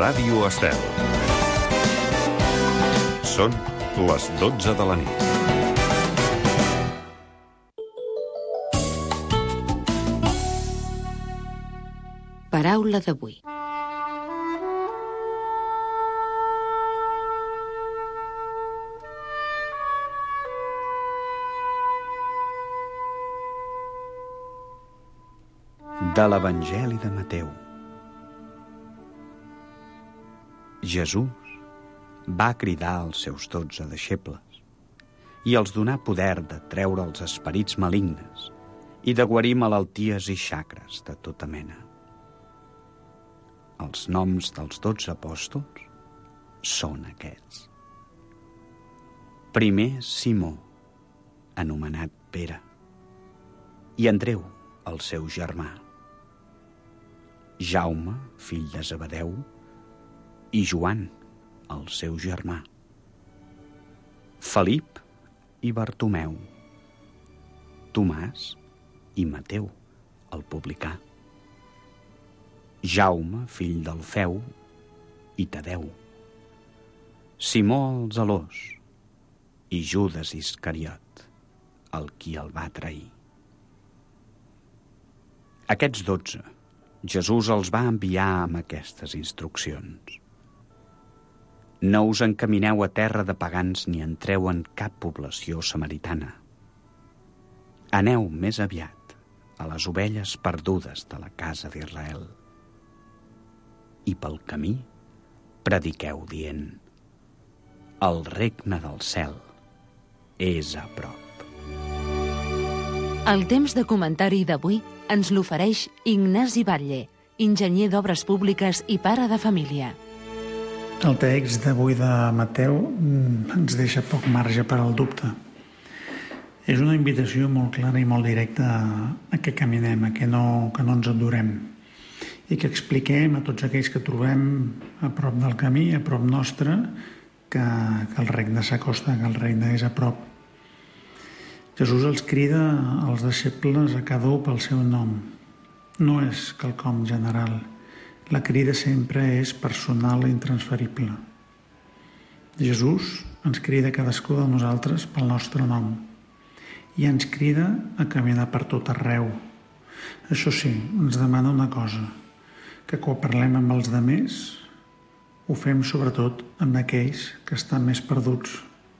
Ràdio Estel. Són les 12 de la nit. Paraula d'avui. De l'Evangeli de Mateu. Jesús va cridar als seus 12 deixebles i els donà poder de treure els esperits malignes i de guarir malalties i xacres de tota mena. Els noms dels 12 apòstols són aquests. Primer, Simó, anomenat Pere, i Andreu, el seu germà. Jaume, fill de Zebedeu, i Joan, el seu germà. Felip i Bartomeu. Tomàs i Mateu, el publicà. Jaume, fill d'Alfeu, i Tadeu. Simó el zelós i Judes Iscariot, el qui el va trair. Aquests 12, Jesús els va enviar amb aquestes instruccions. No us encamineu a terra de pagans ni entreu en cap població samaritana. Aneu més aviat a les ovelles perdudes de la casa d'Israel. I pel camí prediqueu dient: el regne del cel és a prop. El temps de comentari d'avui ens l'ofereix Ignasi Batlle, enginyer d'obres públiques i pare de família. El text d'avui de Mateu ens deixa poc marge per al dubte. És una invitació molt clara i molt directa a que caminem, a que no ens aturem i que expliquem a tots aquells que trobem a prop del camí, a prop nostre, que el regne s'acosta, que el regne és a prop. Jesús els crida als deixebles a cada un pel seu nom. No és quelcom general. La crida sempre és personal i intransferible. Jesús ens crida a cadascú de nosaltres pel nostre nom i ens crida a caminar per tot arreu. Això sí, ens demana una cosa, que quan parlem amb els demés ho fem sobretot amb aquells que estan més perduts.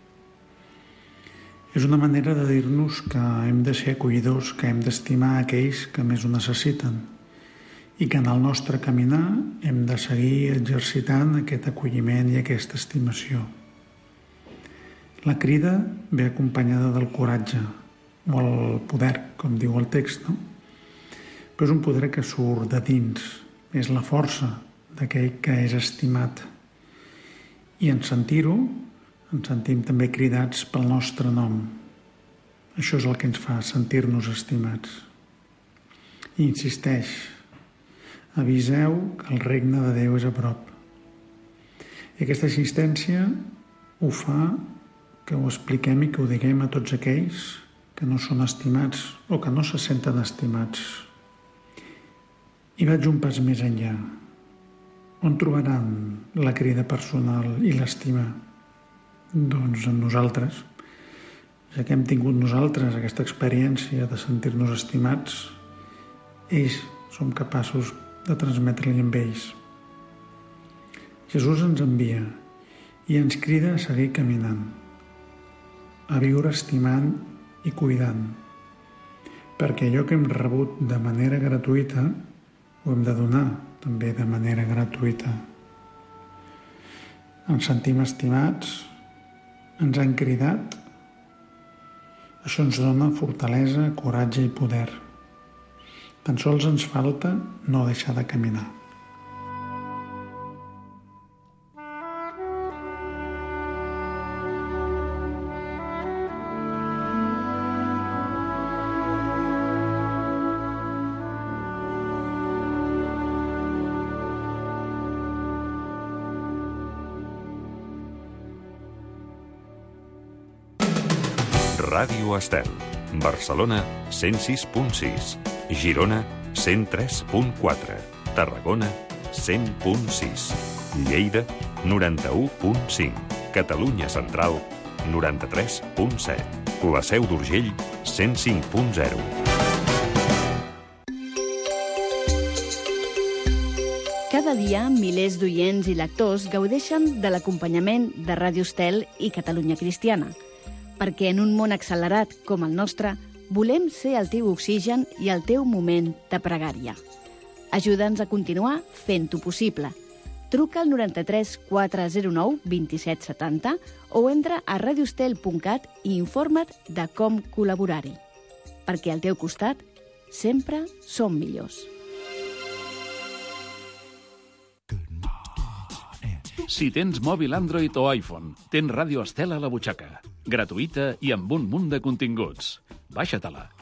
És una manera de dir-nos que hem de ser acollidors, que hem d'estimar aquells que més ho necessiten i que en el nostre caminar hem de seguir exercitant aquest acolliment i aquesta estimació. La crida ve acompanyada del coratge o el poder, com diu el text, no? Però és un poder que surt de dins, és la força d'aquell que és estimat. I en sentir-ho, ens sentim també cridats pel nostre nom. Això és el que ens fa sentir-nos estimats. I insisteix: aviseu que el regne de Déu és a prop. I aquesta insistència ho fa que ho expliquem i que ho diguem a tots aquells que no són estimats o que no se senten estimats. I vaig un pas més enllà. On trobaran la crida personal i l'estima? Doncs en nosaltres. Ja que hem tingut nosaltres aquesta experiència de sentir-nos estimats, ells som capaços de transmetre-li amb ells. Jesús ens envia i ens crida a seguir caminant, a viure estimant i cuidant, perquè allò que hem rebut de manera gratuïta ho hem de donar també de manera gratuïta. Ens sentim estimats, ens han cridat. Això ens dona fortalesa, coratge i poder. Tan sols ens falta no deixar de caminar. Ràdio Estel. Barcelona 106.6. Girona 103.4. Tarragona 100.6. Lleida, 91.5. Catalunya Central, 93.7. La Seu d'Urgell, 105.0. Cada dia, milers d'oients i lectors gaudeixen de l'acompanyament de Ràdio Estel i Catalunya Cristiana, perquè en un món accelerat com el nostre, volem ser el teu oxigen i el teu moment de pregària. Ajuda'ns a continuar fent-ho possible. Truca al 93 409 27 70 o entra a radioestel.cat i informa't de com col·laborar-hi. Perquè al teu costat sempre som millors. Si tens mòbil Android o iPhone, tens Ràdio Estel a la butxaca. Gratuïta i amb un munt de continguts. Baixa-te-la.